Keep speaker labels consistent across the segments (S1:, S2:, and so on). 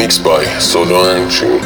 S1: Mixed by Solo and June.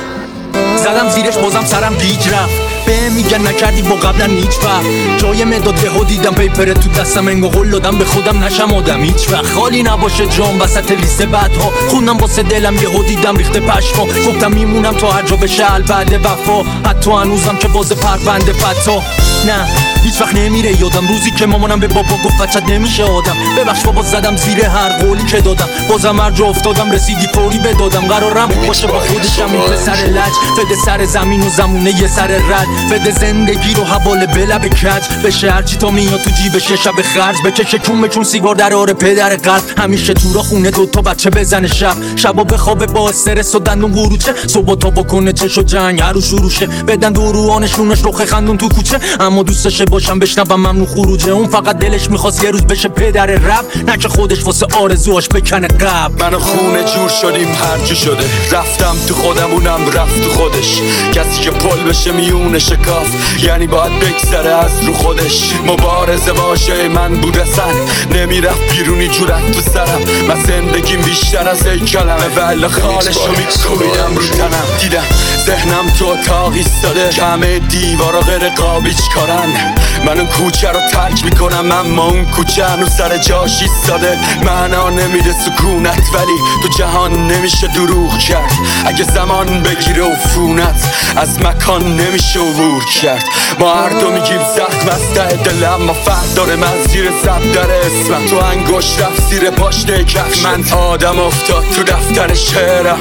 S2: زدم زیرش بازم سرم گیج رفت. به میگن نکردی با قبلا هیچ وقت. جای مداد ها دیدم پیپره تو دستم انگو قول دادم به خودم نشم آدم هیچ وقت خالی نباشه جام وسط لیست بعدها. خوندم واسه دلم یهو دیدم ریخته پشما. گفتم میمونم تا هر جا بشه بعد وفا. حتی هنوزم که باز پرونده فتا. نه هیچ وقت نمیره یادم روزی که مامانم به بابا گفت بچت نمیشه آدم. ببخش بابا زدم زیر هر قولی که دادم. بازم هر جا افتادم رسیدی فوری بدادم. قرارم باشه با خودشم این پسر لج. فده سر زمین و زمونه یه سر رد. فده زندگی رو حواله به لب کج. بشه هرچی تا میاد تو جیبش شب خرج. بکشه کون سیگار در آره پدر قلب. همیشه تو را خونه دوتا بچه بزنه شبا بخوابه با استرس و دندون قروچه. صبح تا بکنه چش و جنگ هر رو شروع شه. بدن دوروانشونش رخ خندون تو کوچه. اما دوستش باشم بشنوم ممنون خروجه. اون فقط دلش میخواست یه روز بشه پدر رپ. نه که خودش واسه آرزوهاش بکنه قبل.
S3: من و خونه جور شدیم هرجا شده. رفتم تو خودم اونم رفت تو خودش. کسی که پل بشه میونه شکاف یعنی باید بگذره از رو خودش. مبارزه باشه من بود اصلا نمیرفت بیرونی جورت تو سرم. من زندگیم بیشتر از ای کلمه ولی خالشو میکوبیدم رو تنم. دیدم ذهنم تو اتاق ایستاده که همه دیوارا غیر قابیچ کارن. من اون کوچه رو ترک میکنم اما اون کوچه هنو سر جاش ایستاده. معنا نمیده سکونت ولی تو جهان نمیشه دروغ کرد. اگه زمان بگیره عفونت از مکان نمیشه عبور کرد. ما هر دو میگیم زخم از ته دل اما فرق داره. من زیر سب در اسمم تو انگشت رفت زیر پاشنه کفش. من آدم افتاد تو دفتر شعرم.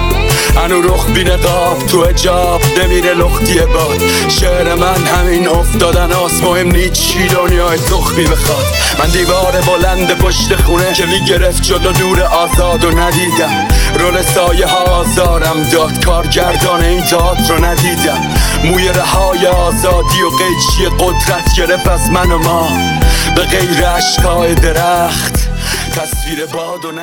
S3: هنو رخ بی نقاب تو حجاب نمیره لختی باد. شعر من همین افتادن هاست. مهم نیست چی دنیای تخمی بخواد. من دیوار بلند پشت خونه که میگرفت جلو نور آزاد و ندیدم. رول سایه ها آزارم داد. کارگردان این تئاتر رو ندیدم. موی رهای آزادی و قیچی قدرت گرفت از من و ما. به غیر عشقای درخت تصویر باد و